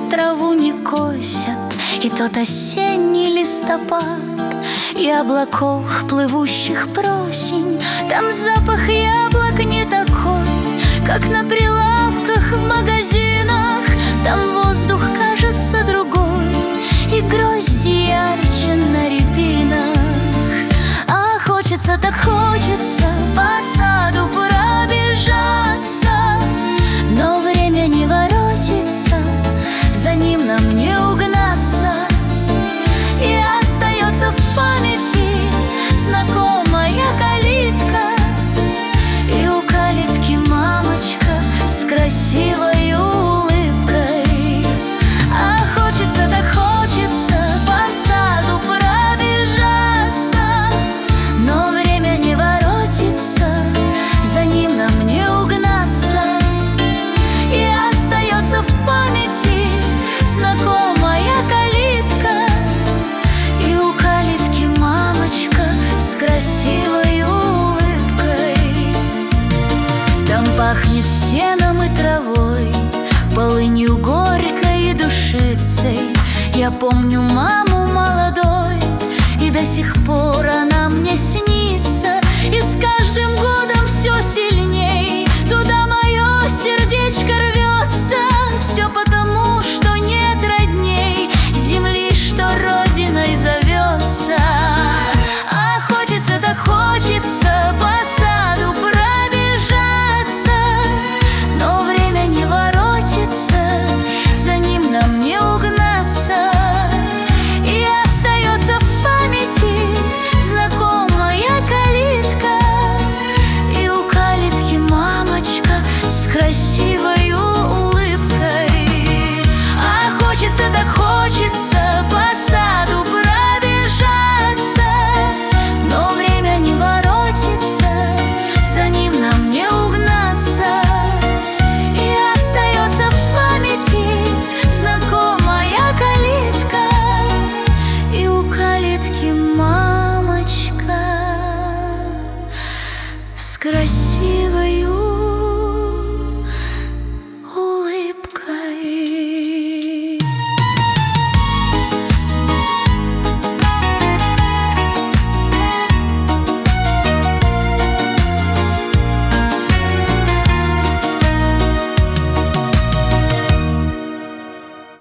траву не косят, и тот осенний листопад, и облаков, плывущих просень. Там запах яблок не такой, как на прилавках в магазинах. Там воздух кажется другой, и грозди ярче на рябинах. А хочется, так хочется по саду пробежаться, но время не воротится, за ним нам не угнаться. И остается в памяти знакомая калитка, и у калитки мамочка с красивой улыбкой. А хочется, так хочется по саду пробежаться, но время не воротится, за ним нам не угнаться. И остается в памяти знакомая калитка, и у калитки мамочка с красивой улыбкой. Там пахнет сеном и травой, полынью горькой и душицей. Я помню маму молодой, и до сих пор она мне снится. И с каждым годом все сильней туда мое сердечко рвется. Все потому, что нет родней земли, что родиной зовется. А хочется, так хочется по саду пробежаться, но время не воротится, за ним нам не угнаться. И остается в памяти знакомая калитка, и у калитки мамочка с красивой улыбкой. А хочется, так хочется по саду пробежаться, но время не воротится, за ним нам не угнаться. И остается в памяти знакомая калитка, и у калитки мамочка с красивой